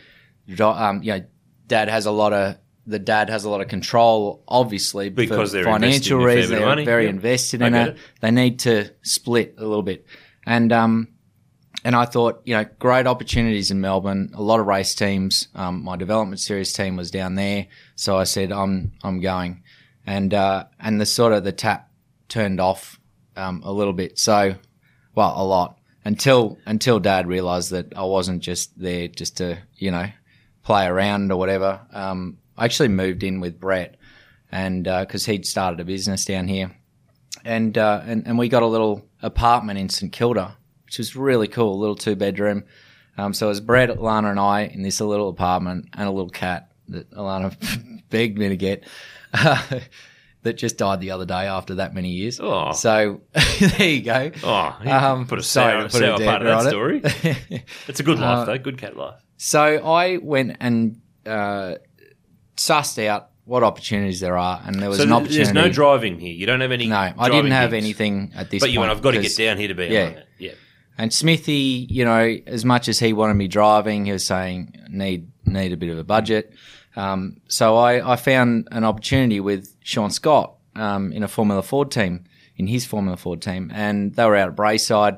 dad has a lot of control, obviously, because for financial reasons. They're very invested in it. They need to split a little bit. And I thought, great opportunities in Melbourne, a lot of race teams. My development series team was down there. So I said, I'm going. And the tap turned off, a little bit. So, well, a lot until Dad realized that I wasn't just there just to, play around or whatever. I actually moved in with Brett, and, cause he'd started a business down here. And we got a little apartment in St Kilda, which was really cool, a little 2-bedroom. So it was Brett, Alana, and I in this little apartment, and a little cat that Alana begged me to get, that just died the other day after that many years. Oh. So there you go. Oh, put a sour part of that story. It's a good life, though, good cat life. So I went and sussed out what opportunities there are, and there was an opportunity. There's no driving here. You don't have any. No, I didn't have anything at this point. But I've got to get down here to be on it. Yeah. And Smithy, as much as he wanted me driving, he was saying need a bit of a budget. So I found an opportunity with Sean Scott in a Formula Ford team, in his Formula Ford team, and they were out at Braeside.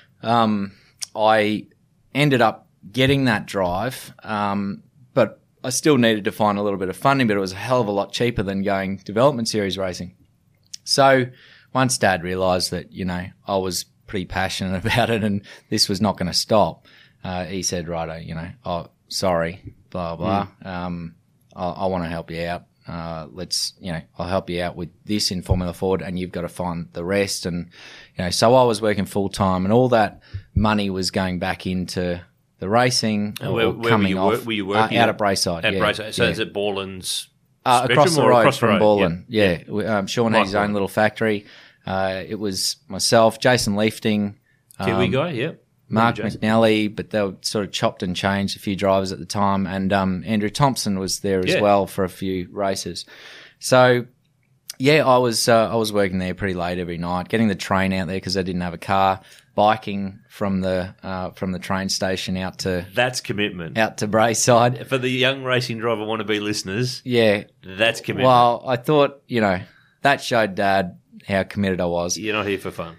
I ended up getting that drive, but I still needed to find a little bit of funding, but it was a hell of a lot cheaper than going development series racing. So once Dad realised that, I was pretty passionate about it and this was not going to stop, he said, righto, sorry, blah, blah, I want to help you out. let's, I'll help you out with this in Formula Ford, and you've got to find the rest. And, so I was working full time, and all that money was going back into the racing. And where coming off. Were you working? Out at Braeside. At Braeside. So is it Borland's across the road from Borland. Yeah. Sean had his own little factory. It was myself, Jason Leifting. Kiwi guy, yeah. Mark McNally, but they were sort of chopped and changed, a few drivers at the time, and Andrew Thompson was there as well for a few races. So, I was working there pretty late every night, getting the train out there because I didn't have a car, biking from the train station out to that's commitment out to Braeside. For the young racing driver wannabe listeners, that's commitment. Well, I thought that showed Dad how committed I was. You're not here for fun,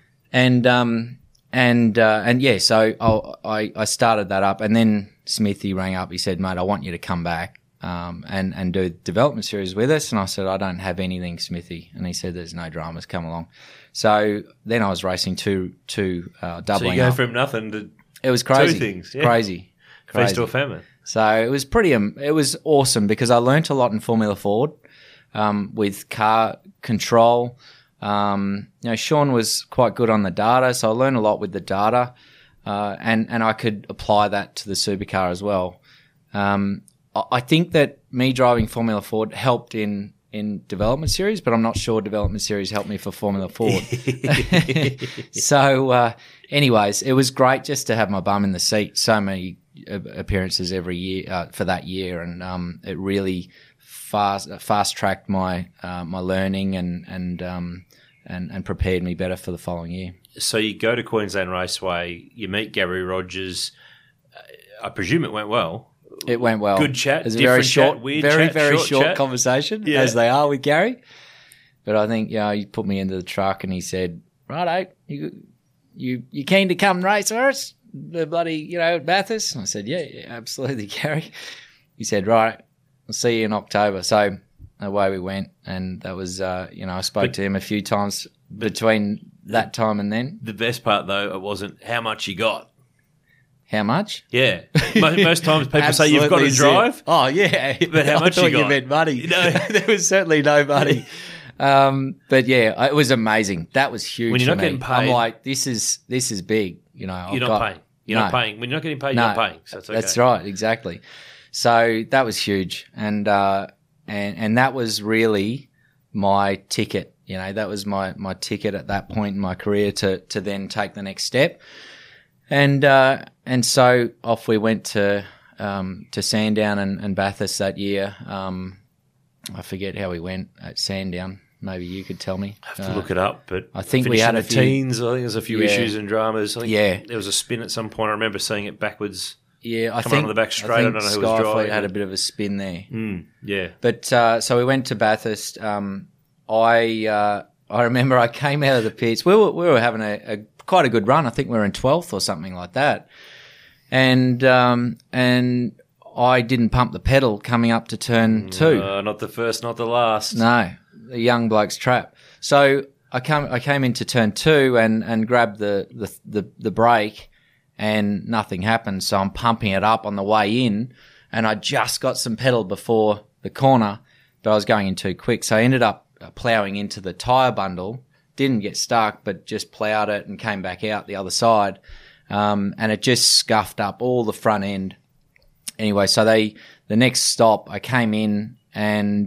so I started that up, and then Smithy rang up. He said, "Mate, I want you to come back and do development series with us." And I said, "I don't have anything, Smithy." And he said, "There's no dramas. Come along." So then I was racing two doubling. So you go from nothing to it was crazy. 2 things, crazy. Feast or famine. So it was it was awesome because I learnt a lot in Formula Ford with car control. Sean was quite good on the data, so I learned a lot with the data, and I could apply that to the supercar as well. I think that me driving Formula Ford helped in development series, but I'm not sure development series helped me for Formula Ford. So, anyways, it was great just to have my bum in the seat. So many appearances every year for that year, and it really fast tracked my learning and prepared me better for the following year. So you go to Queensland Raceway, you meet Gary Rogers. I presume it went well. It went well. Good chat. It was a very short, very short chat. conversation, as they are with Gary. But I think he put me into the truck and he said, "Righto, you keen to come race for us? The bloody at Bathurst?" And I said, "Yeah, absolutely, Gary." He said, "Right, I'll see you in October." So away we went, and that was I spoke to him a few times between that time and then. The best part though, it wasn't how much you got. How much? Yeah. Most times people say you've got to drive. Oh, yeah. But how much I thought you got? You meant money. No. There was certainly no money. But, it was amazing. That was huge. When you're not for me. getting paid. I'm like, this is big. You're not paying. You're not paying. When you're not getting paid, you're not paying. So that's okay. That's right. Exactly. So that was huge. And that was really my ticket. That was my ticket at that point in my career to then take the next step. And so off we went to Sandown and Bathurst that year. I forget how we went at Sandown. Maybe you could tell me. I have to look it up, but I think we had a few teens. I think there's a few issues and dramas. I think there was a spin at some point. I remember seeing it backwards. Yeah, I think on the back straight. I don't know who was driving. Had a bit of a spin there. Yeah, but so we went to Bathurst. I remember I came out of the pits. We were having a quite a good run. I think we were in 12th or something like that. And I didn't pump the pedal coming up to turn 2. Not the first, not the last. No, the young bloke's trap. So I came into turn 2 and grabbed the brake, and nothing happened. So I'm pumping it up on the way in, and I just got some pedal before the corner, but I was going in too quick. So I ended up ploughing into the tyre bundle. Didn't get stuck, but just ploughed it and came back out the other side. And it just scuffed up all the front end. Anyway, so the next stop, I came in and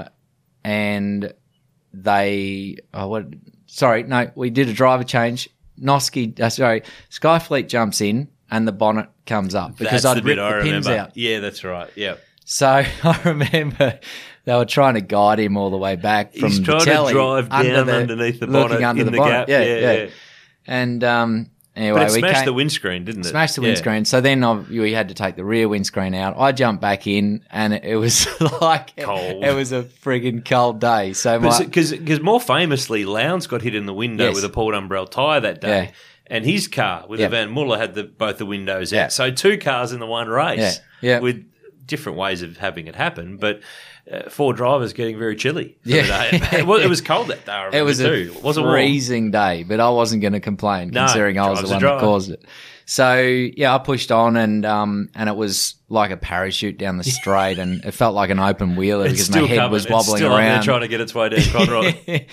we did a driver change. Skyfleet jumps in and the bonnet comes up because I'd ripped the pins out. Yeah, that's right. Yeah. So I remember they were trying to guide him all the way back from the telly. He's trying to drive down underneath the bonnet in the gap. Yeah. And anyway, but it smashed the windscreen, didn't it? Smashed the windscreen. So then we had to take the rear windscreen out. I jumped back in, and it was like cold. It was a friggin' cold day. So because more famously, Lowndes got hit in the window with a Paul Umbrell tyre that day. Yeah. And his car with the Van Muller had both the windows out. So 2 cars in the one race with different ways of having it happen, but 4 drivers getting very chilly. For the day. Well, it was cold that day. I remember It was too. a It wasn't warm. freezing day, but I wasn't going to complain considering I was the drive's a one drive. that caused it. So yeah, I pushed on and it was like a parachute down the straight, and it felt like an open wheeler It's because still my head coming. was It's wobbling still up there around. trying to get its way down Conroy.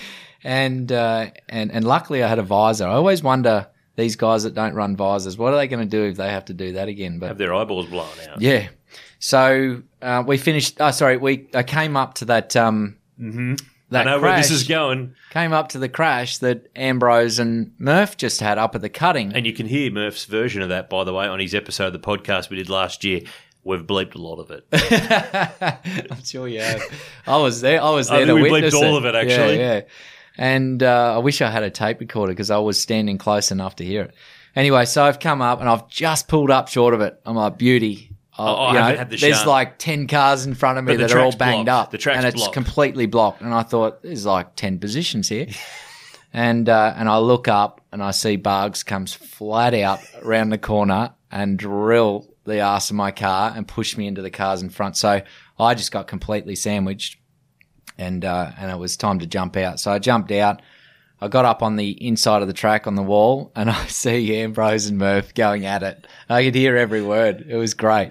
And luckily I had a visor. I always wonder, these guys that don't run visors, what are they going to do if they have to do that again? But Have their eyeballs blown out. yeah. So we finished. I came up to that. That I know crash, where this is going. Came up to the crash that Ambrose and Murph just had up at the cutting. And you can hear Murph's version of that, by the way, on his episode of the podcast we did last year. We've bleeped a lot of it. I'm sure you have. I was there. I think to we witness bleeped all of it, actually. Yeah. And I wish I had a tape recorder because I was standing close enough to hear it. Anyway, so I've come up and I've just pulled up short of it. I'm like, beauty. I haven't had the there's chance. like 10 cars in front of me But the that are all track's banged blocked. up. The track's and it's blocked. completely blocked. And I thought, there's like 10 positions here. And I look up and I see Bugs comes flat out around the corner and drill the arse of my car and push me into the cars in front. So I just got completely sandwiched and it was time to jump out. So I jumped out. I got up on the inside of the track on the wall and I see Ambrose and Murph going at it. I could hear every word. It was great.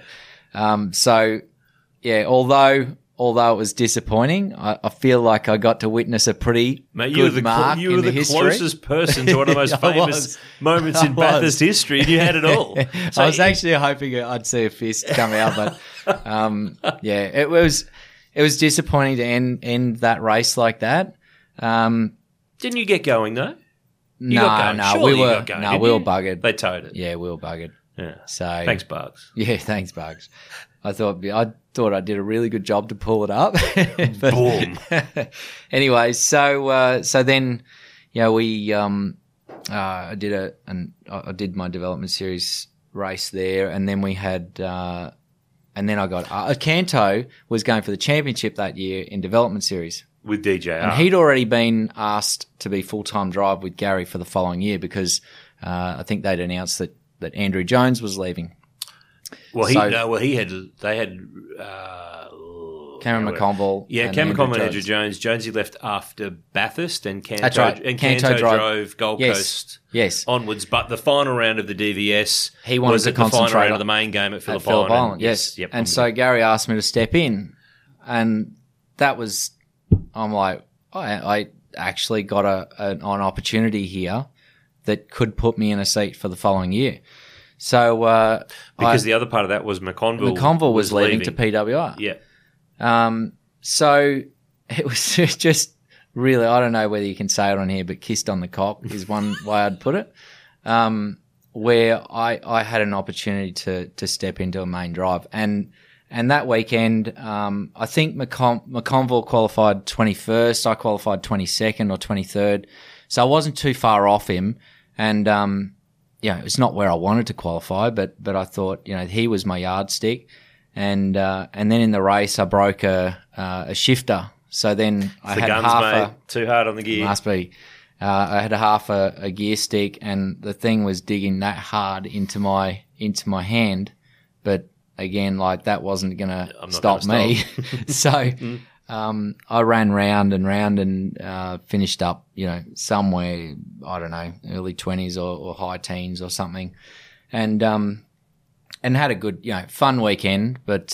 So yeah, although it was disappointing, I feel like I got to witness a pretty Mate, good mark you in were the the history. closest person to one of the most I famous was. moments in I Bathurst was. history, and you had it all. So I was actually hoping I'd see a fist come out, but yeah, it was disappointing to end that race like that. Didn't you get going though? You No, got going. no, Surely we you were got going, no, didn't we were you? buggered. They towed it. Yeah, we were buggered. Yeah. So Thanks, Bugs. Yeah, thanks, Bugs. I thought I did a really good job to pull it up. But Boom. anyway, so then, we I did my development series race there, and then we had and then I got Canto was going for the championship that year in development series. With DJR. And he'd already been asked to be full-time drive with Gary for the following year because I think they'd announced that Andrew Jones was leaving. Well, So- they had Cameron McConville. Yeah, and Cameron Andrew McConville and Andrew Jones. Jones. Jonesy left after Bathurst, and Canto, That's right. and Canto Canto drove- drove Gold Yes. Coast Yes. onwards. But the final round of the DVS He wanted was to at the final concentrate round on- of the main game at Phillip At Phillip Island. Island, yes. Yep, and so Gary asked me to step in, and that was, I'm like, I actually got an opportunity here that could put me in a seat for the following year. So because the other part of that was McConville was leaving to PWR. Yeah. So it was just really, I don't know whether you can say it on here, but kissed on the cock is one way I'd put it. Where I had an opportunity to step into a main drive. And that weekend, I think McConville qualified 21st. I qualified 22nd or 23rd. So I wasn't too far off him. And, it's not where I wanted to qualify, but I thought, he was my yardstick. And then in the race, I broke a shifter. So then I The had guns, half mate. Too hard on the gear. must be. I had a gear stick, and the thing was digging that hard into my hand. But again, like that wasn't going to I'm not stop gonna me. So I ran round and finished up, somewhere, I don't know, early 20s or high teens or something, and had a good, fun weekend. But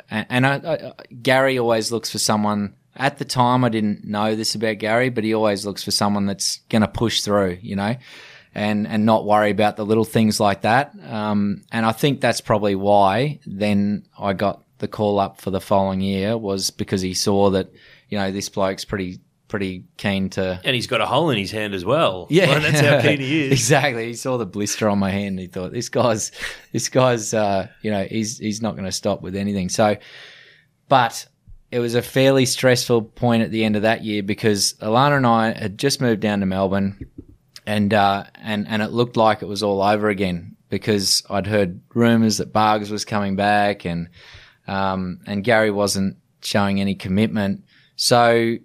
Gary always looks for someone. At the time, I didn't know this about Gary, but he always looks for someone that's going to push through, and not worry about the little things like that. And I think that's probably why then I got the call up for the following year, was because he saw that, this bloke's pretty keen to. And he's got a hole in his hand as well. Yeah. Well, that's how keen he is. Exactly. He saw the blister on my hand and he thought, this guy's, he's not going to stop with anything. So, but it was a fairly stressful point at the end of that year because Alana and I had just moved down to Melbourne and it looked like it was all over again because I'd heard rumours that Bargs was coming back and Gary wasn't showing any commitment. So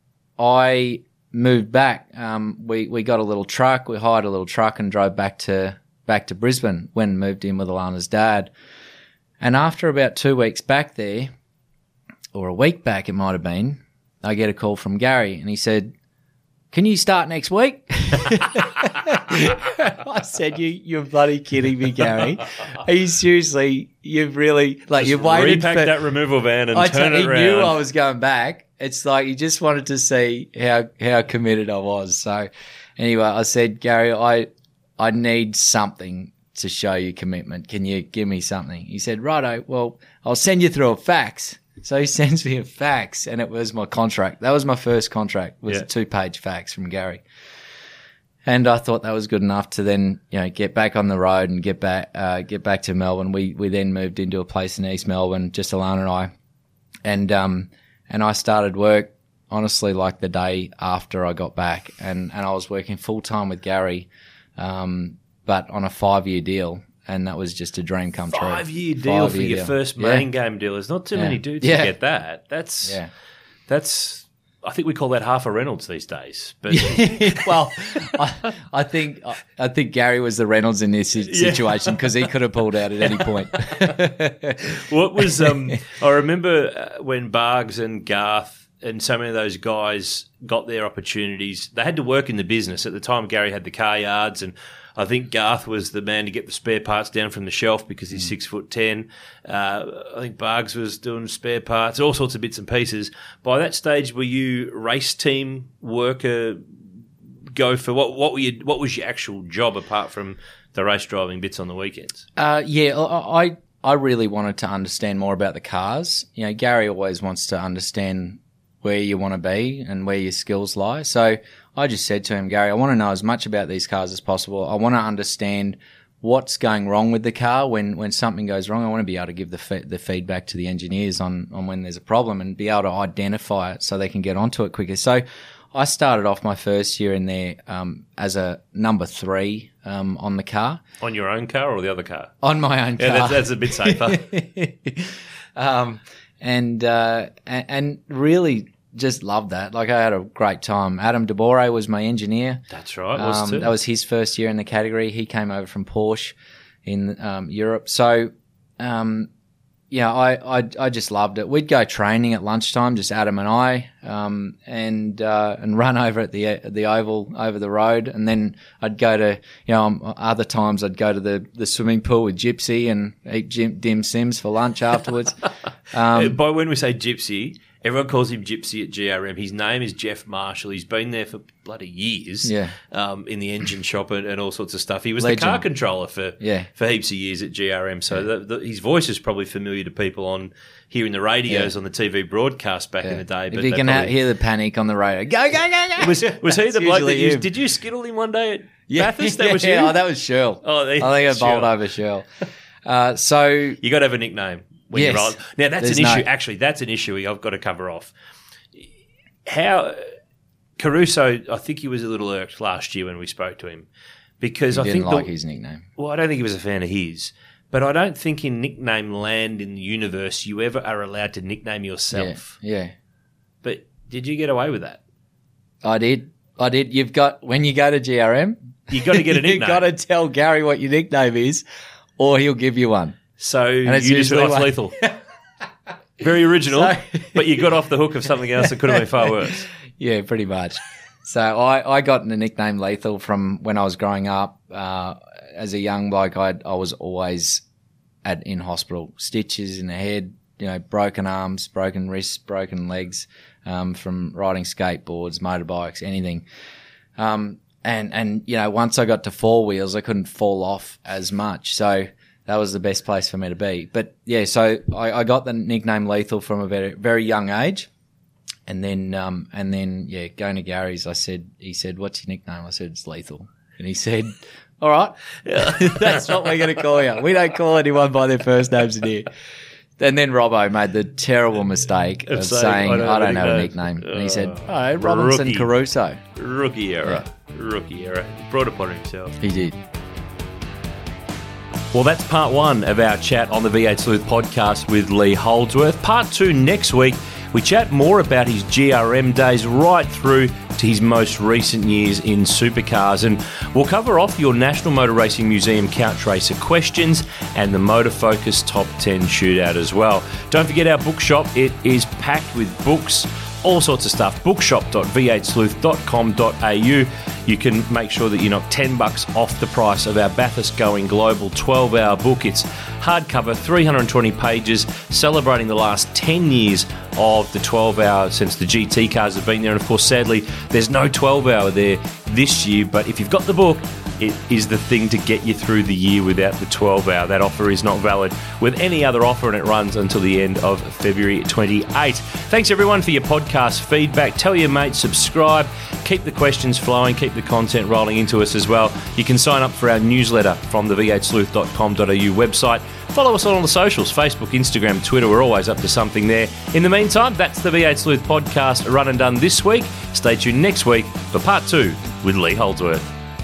I moved back. We got a little truck. We hired a little truck and drove back to Brisbane when moved in with Alana's dad. And after about 2 weeks back there, or a week back it might have been, I get a call from Gary and he said, "Can you start next week?" I said, "You're bloody kidding me, Gary. Are you seriously, you've really, like, you've waited repack for that removal van and turn it around." He knew I was going back. It's like he just wanted to see how committed I was. So anyway, I said, "Gary, I need something to show you commitment. Can you give me something?" He said, "Righto, well, I'll send you through a fax." So he sends me a fax, and it was my contract. That was my first contract, was a 2-page fax from Gary. And I thought that was good enough to then, get back on the road and get back to Melbourne. We then moved into a place in East Melbourne, just Alana and I. And I started work, honestly, like the day after I got back. And I was working full-time with Gary, but on a 5-year deal. And that was just a dream come true. 5-year deal for your first main game deal. There's not too many dudes who get that. That's I think we call that half a Reynolds these days. But well, I think Gary was the Reynolds in this situation because he could have pulled out at any point. What was I remember when Bargs and Garth and so many of those guys got their opportunities. They had to work in the business. At the time, Gary had the car yards, and I think Garth was the man to get the spare parts down from the shelf because he's 6'10". I think Bargs was doing spare parts, all sorts of bits and pieces. By that stage, were you race team worker? Go for what was your actual job apart from the race driving bits on the weekends? I really wanted to understand more about the cars. Gary always wants to understand where you want to be and where your skills lie. So I just said to him, "Gary, I want to know as much about these cars as possible. I want to understand what's going wrong with the car when something goes wrong. I want to be able to give the feedback to the engineers on when there's a problem and be able to identify it so they can get onto it quicker." So I started off my first year in there as a number 3 on the car. On your own car or the other car? On my own car. Yeah, that's a bit safer. And really just loved that. Like, I had a great time. Adam DeBore was my engineer. That's right, was too. That was his first year in the category. He came over from Porsche in Europe. So, I just loved it. We'd go training at lunchtime, just Adam and I, and run over at the oval over the road. And then I'd go to, other times I'd go to the swimming pool with Gypsy and eat dim sims for lunch afterwards. By when we say Gypsy, everyone calls him Gypsy at GRM. His name is Jeff Marshall. He's been there for bloody years in the engine shop and all sorts of stuff. He was the car controller for heaps of years at GRM. So his voice is probably familiar to people on hearing the radios on the TV broadcast back in the day. If you can hear the panic on the radio, go, go, go, go. Was he the bloke that did you skittle him one day at Bathurst? That was you? Oh, that was Shirl. I think I bowled over Shirl. So you got to have a nickname. When you roll. Now, that's an issue. Actually, that's an issue I've got to cover off. How Caruso, I think he was a little irked last year when we spoke to him because I didn't like his nickname. Well, I don't think he was a fan of his, but I don't think in nickname land in the universe you ever are allowed to nickname yourself. Yeah. But did you get away with that? I did. You've got, when you go to GRM, you've got to get a nickname. You've got to tell Gary what your nickname is or he'll give you one. So you just went off lethal. Very original, but you got off the hook of something else that could have been far worse. Yeah, pretty much. So I got the nickname Lethal from when I was growing up. As a young bloke, I was always in hospital. Stitches in the head, broken arms, broken wrists, broken legs from riding skateboards, motorbikes, anything. And once I got to 4 wheels, I couldn't fall off as much. So that was the best place for me to be. But yeah, so I got the nickname Lethal from a very, very young age. And then going to Gary's, he said, "What's your nickname?" I said, "It's Lethal." And he said, "All right, that's what we're going to call you. We don't call anyone by their first names in here." And then Robbo made the terrible mistake of saying, I don't have a nickname. And he said, Robinson Caruso. Rookie error. Brought upon himself. He did. Well, that's part 1 of our chat on the V8 Sleuth podcast with Lee Holdsworth. Part 2 next week, We chat more about his GRM days right through to his most recent years in supercars, and we'll cover off your National Motor Racing Museum Couch Racer questions and the Motor Focus Top 10 shootout as well. Don't forget our bookshop. It is packed with books, all sorts of stuff. bookshop.v8sleuth.com.au. You can make sure that you knock $10 off the price of our Bathurst Going Global 12-hour book. It's hardcover, 320 pages, celebrating the last 10 years of the 12-hour since the GT cars have been there. And of course, sadly, there's no 12-hour there this year. But if you've got the book, it is the thing to get you through the year without the 12-hour. That offer is not valid with any other offer, and it runs until the end of February 28. Thanks, everyone, for your podcast feedback. Tell your mates, subscribe, keep the questions flowing, keep the content rolling into us as well. You can sign up for our newsletter from the v8sleuth.com.au website. Follow us on all the socials, Facebook, Instagram, Twitter. We're always up to something there. In the meantime, that's the V8 Sleuth podcast run and done this week. Stay tuned next week for part 2 with Lee Holdsworth.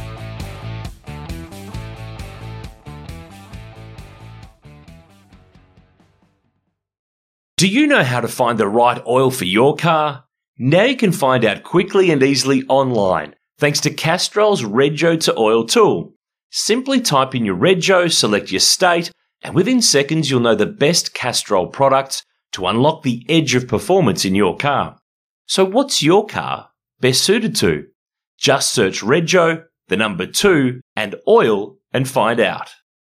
Do you know how to find the right oil for your car? Now you can find out quickly and easily online, thanks to Castrol's Rego to Oil tool. Simply type in your Rego, select your state, and within seconds you'll know the best Castrol products to unlock the edge of performance in your car. So what's your car best suited to? Just search Rego, the number 2, and oil and find out.